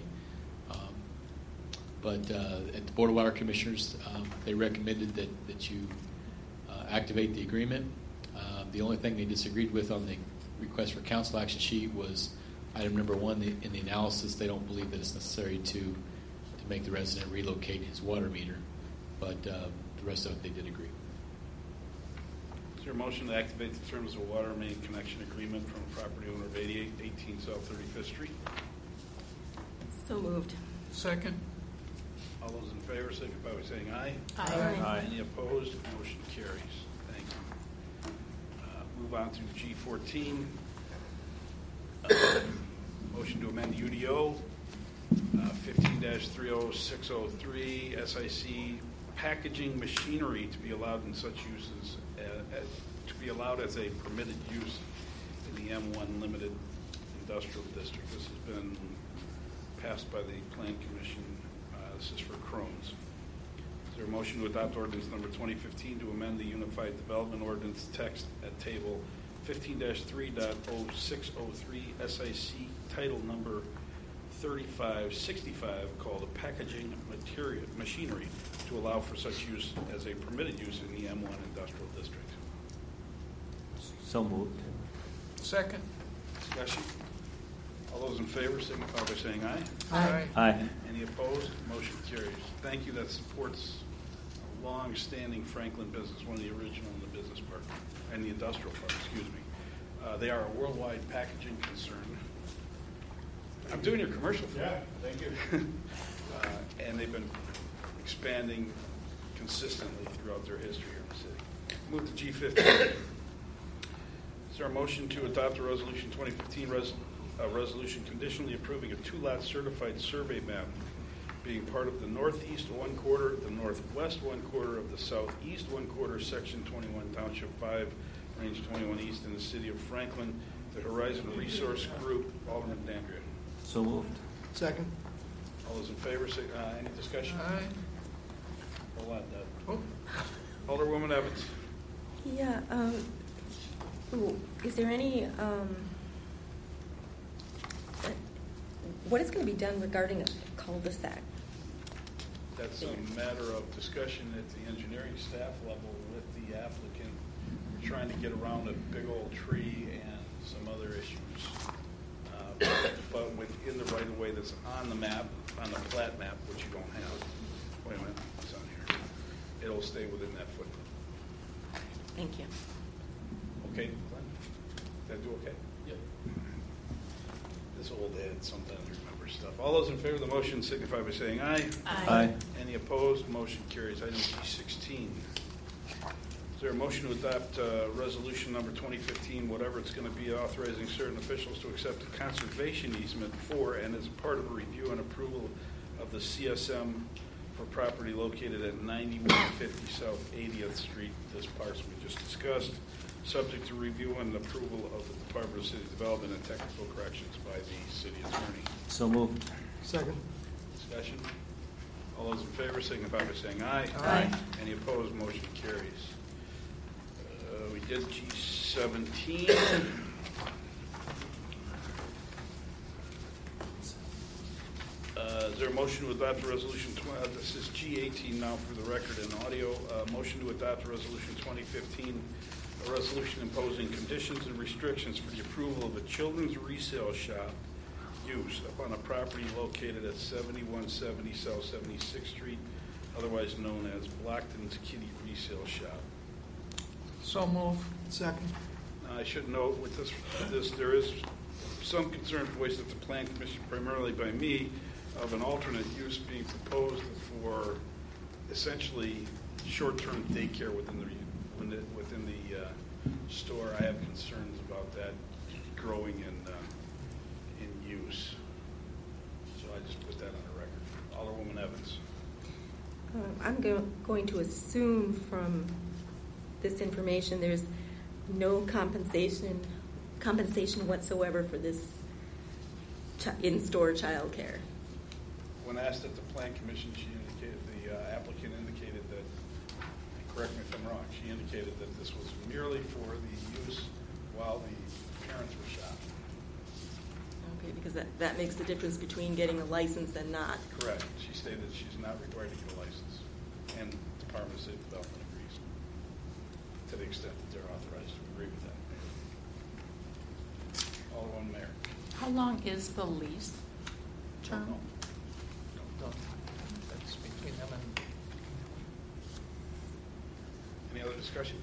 But at the Board of Water Commissioners, they recommended that you activate the agreement. The only thing they disagreed with on the request for council action sheet was item number 1 in the analysis. They don't believe that it's necessary to make the resident relocate his water meter, but the rest of it they did agree. Is there a motion to activate the terms of a water main connection agreement from a property owner of 8818 South 35th Street? So moved. Second. All those in favor signify by saying aye. Aye. Any opposed? Motion carries. Thank you. Move on to G14. Motion to amend UDO 15-30603 SIC packaging machinery to be allowed in such uses to be allowed as a permitted use in the M1 Limited Industrial District. This has been passed by the Plan Commission. This is for Crohn's. Is there a motion to adopt ordinance number 2015 to amend the Unified Development Ordinance text at table 15-3.0603 SIC title number 3565 called a packaging machinery to allow for such use as a permitted use in the M1 Industrial District? So moved. Second. Discussion? All those in favor signify by saying aye. Aye. Aye. Any opposed? Motion carries. Thank you. That supports a long-standing Franklin business, one of the original in the business park, and the industrial park, excuse me. They are a worldwide packaging concern. I'm doing your commercial for you. Yeah, thank you. And they've been expanding consistently throughout their history here in the city. Move to G15. Is there a motion to adopt a resolution 2015 resolution conditionally approving a two-lot certified survey map being part of the northeast one quarter, the northwest one quarter of the southeast one quarter, section 21, township 5, range 21 east in the city of Franklin, the Horizon Resource Group? Alderman Dandria. So moved. Second. All those in favor say any discussion? Aye. Hold on, Deb. Oh. Alderwoman Evans. Yeah, is there any, what is going to be done regarding a cul-de-sac? That's a matter of discussion at the engineering staff level with the applicant. We're trying to get around a big old tree and some other issues. But within the right-of-way that's on the map, on the plat map, which you don't have. Wait a minute, it's on here. It'll stay within that footprint. Thank you. Okay, Glenn? Did I do okay? Yep. This old head sometimes remembers stuff. All those in favor of the motion signify by saying aye. Aye. Any opposed? Motion carries. Item G16. Is there a motion to adopt resolution number 2015, whatever it's going to be, authorizing certain officials to accept a conservation easement for and as part of a review and approval of the CSM for property located at 9150 South 80th Street, this parcel we just discussed, subject to review and approval of the Department of City Development and Technical Corrections by the city attorney? So moved. Second. Discussion? All those in favor signify by saying aye. Aye. Any opposed? Motion carries. We did G17. Is there a motion to adopt a resolution? This is G18 now for the record and audio. Motion to adopt a resolution 2015, a resolution imposing conditions and restrictions for the approval of a children's resale shop use upon a property located at 7170 South 76th Street, otherwise known as Blockton's Kitty Resale Shop. So move. Second. I should note with this there is some concern voiced at the Plan Commission, primarily by me, of an alternate use being proposed for essentially short-term daycare within the store. I have concerns about that growing in use. So I just put that on the record. Alderwoman Evans. I'm going to assume from this information there's no compensation whatsoever for this in-store child care. When asked at the Plan Commission, the applicant indicated that, correct me if I'm wrong, she indicated that this was merely for the use while the parents were shopping. Okay, because that makes the difference between getting a license and not. Correct. She stated she's not required to get a license, and the Department of City Development agrees to the extent that they're authorized to agree with that. Alderman Mayor. How long is the lease term? No. That's between them and. Any other discussion?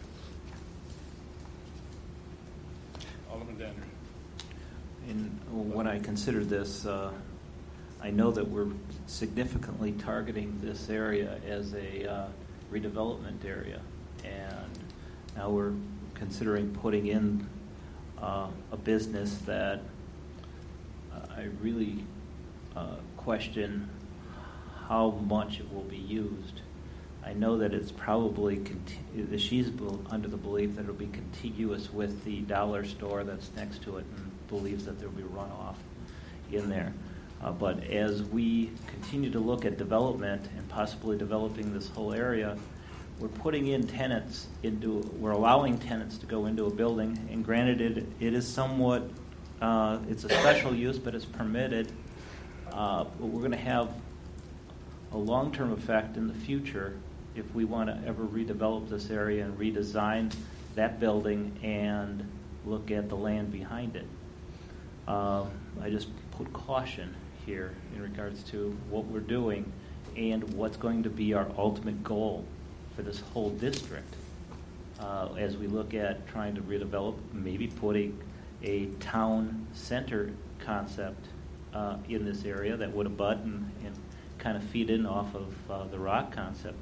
Alderman Dandry. When I consider this, I know that we're significantly targeting this area as a redevelopment area, and now we're considering putting in a business that I really question how much it will be used. I know that it's probably, she's under the belief that it'll be contiguous with the dollar store that's next to it and believes that there'll be runoff in there. But as we continue to look at development and possibly developing this whole area, we're putting in tenants we're allowing tenants to go into a building, and granted it is somewhat, it's a special use, but it's permitted. But we're going to have a long-term effect in the future if we want to ever redevelop this area and redesign that building and look at the land behind it. I just put caution here in regards to what we're doing and what's going to be our ultimate goal for this whole district as we look at trying to redevelop, maybe putting a town center concept in this area that would abut and kind of feed in off of the rock concept.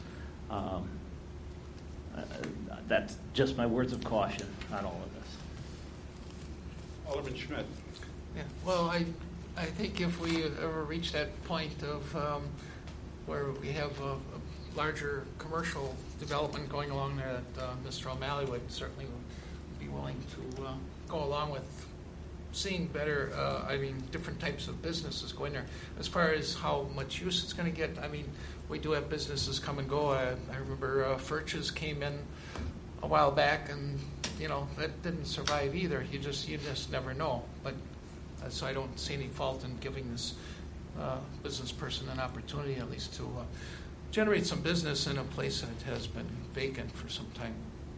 That's just my words of caution on all of this. Alderman Schmidt. Yeah, well, I think if we ever reach that point of where we have a larger commercial development going along there, that Mr. O'Malley would certainly be willing to go along with seeing better, different types of businesses go in there. As far as how much use it's going to get, we do have businesses come and go. I remember Furch's came in a while back, and that didn't survive either. You just never know. But so I don't see any fault in giving this business person an opportunity, at least to generate some business in a place that has been vacant for some time.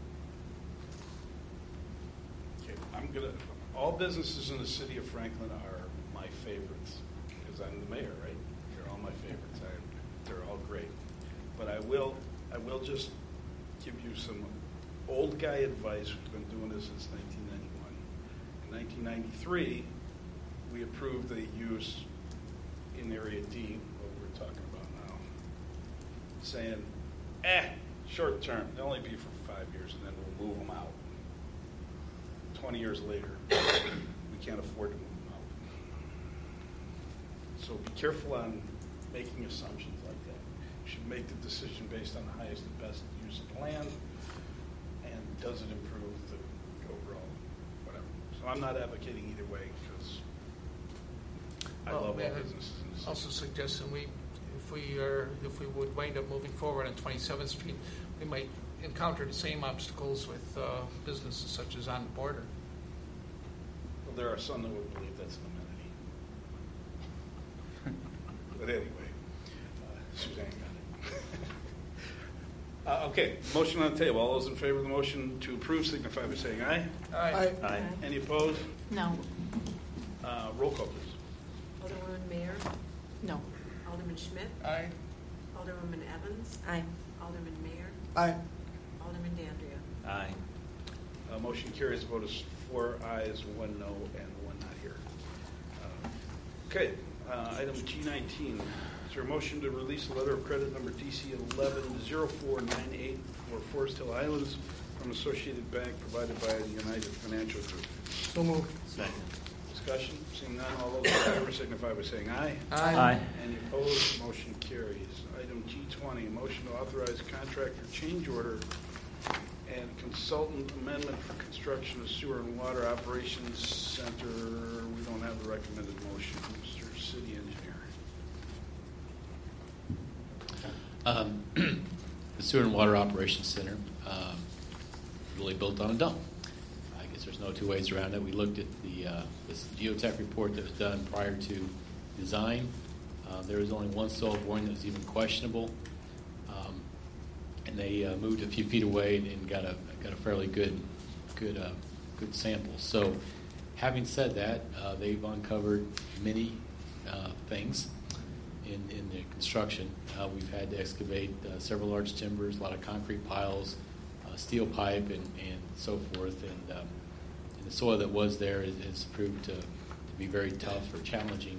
Okay, all businesses in the city of Franklin are my favorites because I'm the mayor, right? They're all my favorites. They're all great. But I will just give you some old guy advice. We've been doing this since 1991. In 1993, we approved the use in Area D, what we're talking about now, saying, short term, they'll only be for 5 years, and then we'll move them out. 20 years later, we can't afford to move them out. So be careful on making assumptions like that. You should make the decision based on the highest and best use of land, and does it improve the overall whatever. So I'm not advocating either way because I love all businesses in the city. Also suggesting if we would wind up moving forward on 27th Street, we might encounter the same obstacles with businesses such as on the border. Well, there are some that would believe that's an amenity. But anyway, Suzanne got it. Okay, motion on the table. All those in favor of the motion to approve signify by saying aye. Aye. Aye. Any opposed? No. Roll call, please. Alderwoman Mayer, No. Alderman Schmidt, Aye. Alderwoman Evans, Aye. Alderman Mayer, Aye. Alderman Dandria. Aye. Motion carries. Vote is 4 ayes, 1 no, and 1 not here. Okay, item G19. Is there a motion to release a letter of credit number DC 110498 for Forest Hill Islands from Associated Bank provided by the United Financial Group? So moved. Second. Discussion? Seeing none, all those in favor signify by saying aye. Aye. Any opposed? Motion carries. Item G20, motion to authorize contractor change order and consultant amendment for construction of sewer and water operations center. We don't have the recommended motion. Mr. City Engineer. The sewer and water operations center really built on a dump. I guess there's no two ways around it. We looked at this geotech report that was done prior to design. There was only one soil boring that was even questionable, and they moved a few feet away and got a fairly good sample. So, having said that, they've uncovered many things in the construction. We've had to excavate several large timbers, a lot of concrete piles, steel pipe, and so forth. And the soil that was there has proved to be very tough or challenging.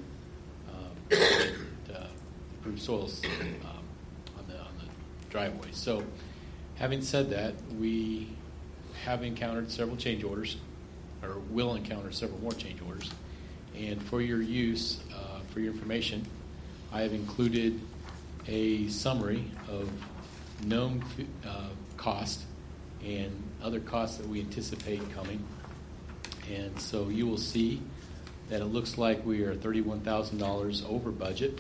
Improved soils on the driveway. So, having said that, we have encountered several change orders, or will encounter several more change orders. And for your use, for your information, I have included a summary of known cost and other costs that we anticipate coming. And so you will see that it looks like we are $31,000 over budget.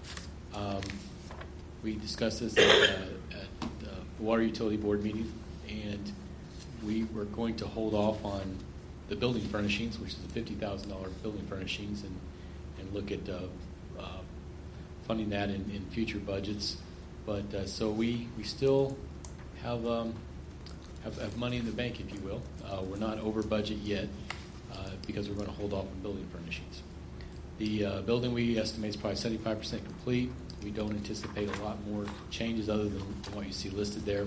We discussed this at the Water Utility Board meeting, and we were going to hold off on the building furnishings, which is the $50,000 building furnishings, and look at funding that in future budgets. But so we still have money in the bank, if you will. We're not over budget yet because we're going to hold off on building furnishings. The building we estimate is probably 75% complete. We don't anticipate a lot more changes other than what you see listed there.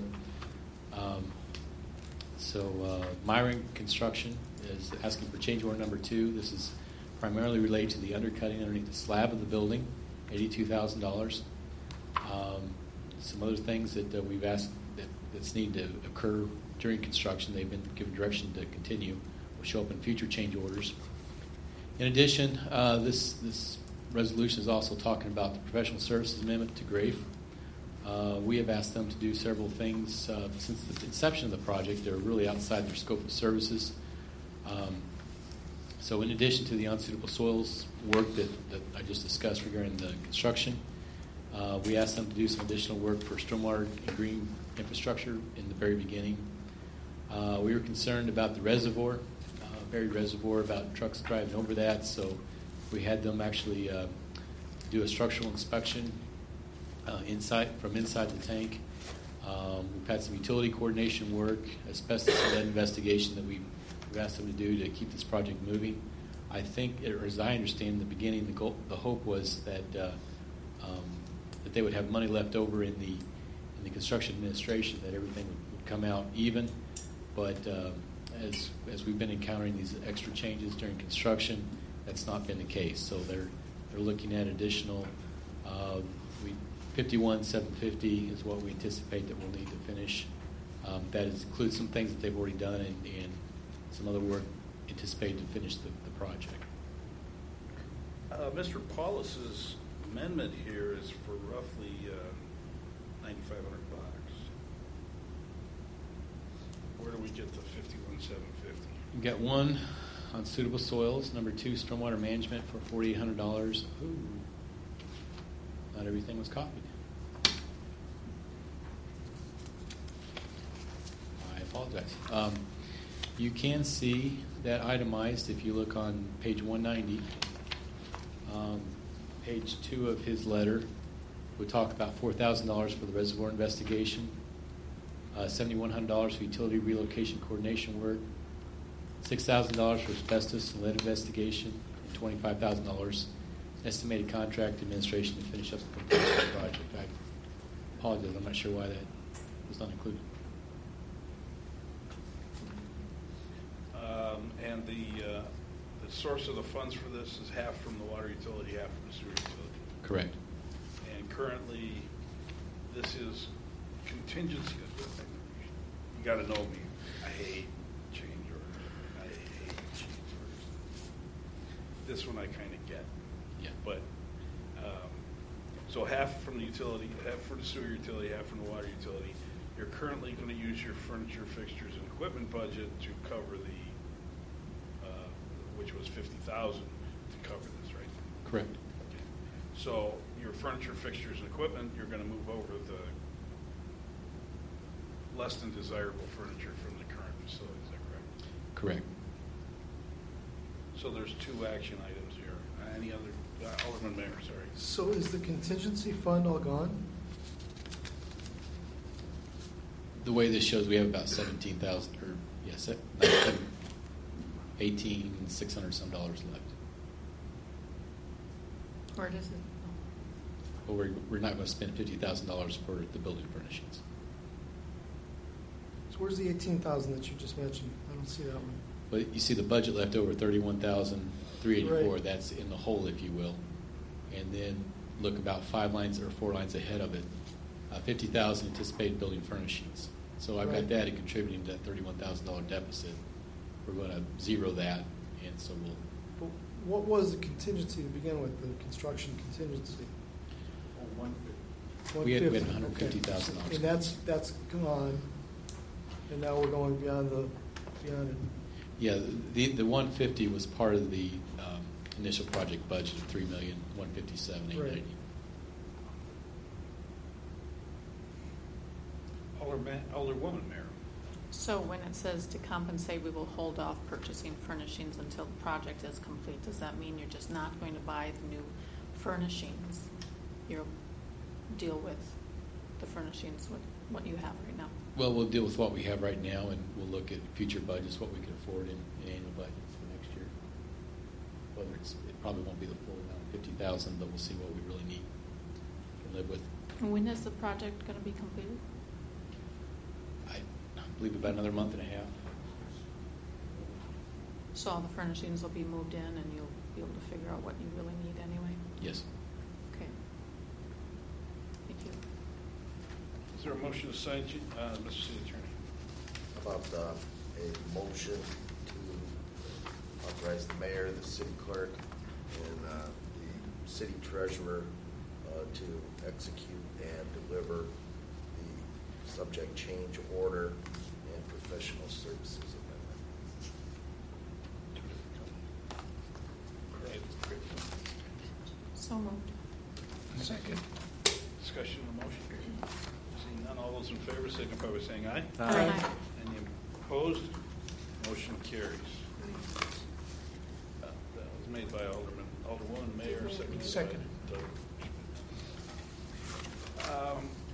Myron Construction is asking for change order number 2. This is primarily related to the undercutting underneath the slab of the building, $82,000. Some other things that we've asked that's need to occur during construction, they've been given direction to continue, will show up in future change orders. In addition, this resolution is also talking about the professional services amendment to GRAFE. We have asked them to do several things since the inception of the project. They're really outside their scope of services. So in addition to the unsuitable soils work that I just discussed regarding the construction, we asked them to do some additional work for stormwater and green infrastructure in the very beginning. We were concerned about the reservoir, buried reservoir, about trucks driving over that, so we had them actually do a structural inspection from inside the tank. We've had some utility coordination work, asbestos and lead investigation that we've asked them to do to keep this project moving. I think, or as I understand in the beginning, the hope was that they would have money left over in the construction administration, that everything would come out even. But as we've been encountering these extra changes during construction, that's not been the case. So they're looking at additional 51,750 is what we anticipate that we'll need to finish. That includes some things that they've already done and some other work anticipated to finish the project. Mr. Paulus's amendment here is for roughly $9,500. Where do we get the $51,750? You got 1 on suitable soils, number 2 stormwater management for $4,800. Ooh, not everything was copied. I apologize. You can see that itemized if you look on page 190. Page 2 of his letter would talk about $4,000 for the reservoir investigation, $7,100 for utility relocation coordination work, $6,000 for asbestos and lead investigation, and $25,000 estimated contract administration to finish up the completion of the project. I apologize, I'm not sure why that was not included. And the source of the funds for this is half from the water utility, half from the sewer utility. Correct. And currently, this is contingency. You got to know me. I hate change orders. This one I kind of get. Yeah. But so half from the utility, half for the sewer utility, half from the water utility. You're currently going to use your furniture, fixtures, and equipment budget to cover the, which was $50,000 to cover this, right? Correct. Okay. So your furniture, fixtures, and equipment, you're going to move over the less than desirable furniture from the current facility. Is that correct? Correct. So there's 2 action items here. Any other? Alderman Mayor, sorry. So is the contingency fund all gone? The way this shows, we have about 17,000, or yes, 18,600 some dollars left. Where does it? But we're not going to spend $50,000 for the building furnishings. So where's the 18,000 that you just mentioned? I don't see that one. But you see the budget left over, 31,384. Right. That's in the hole, if you will. And then look about 5 lines or 4 lines ahead of it. 50,000 anticipated building furnishings. So I've got that contributing to that $31,000 deficit. We're going to zero that, and so we'll. But what was the contingency to begin with? The construction contingency. We had 150, okay. $150,000. And that's gone, and now we're going beyond it. Yeah, the 150 was part of the initial project budget of $3,157,890. Right. Alderwoman Mayor. So when it says to compensate, we will hold off purchasing furnishings until the project is complete, does that mean you're just not going to buy the new furnishings? You'll deal with the furnishings with what you have right now? Well, we'll deal with what we have right now, and we'll look at future budgets, what we can afford in annual budgets for next year. Whether it probably won't be the full amount, 50,000, but we'll see what we really need to live with. And when is the project going to be completed? I believe about another month and a half. So all the furnishings will be moved in, and you'll be able to figure out what you really need anyway? Yes. Okay. Thank you. Is there a motion to sign, Mr. City Attorney? About a motion to authorize the mayor, the city clerk, and the city treasurer to execute and deliver the subject change order and professional services amendment. So moved. Second. Discussion on the motion. Seeing none, all those in favor signify by saying aye. Aye. Any opposed? Motion carries. That was made by Alderwoman Mayor, seconded by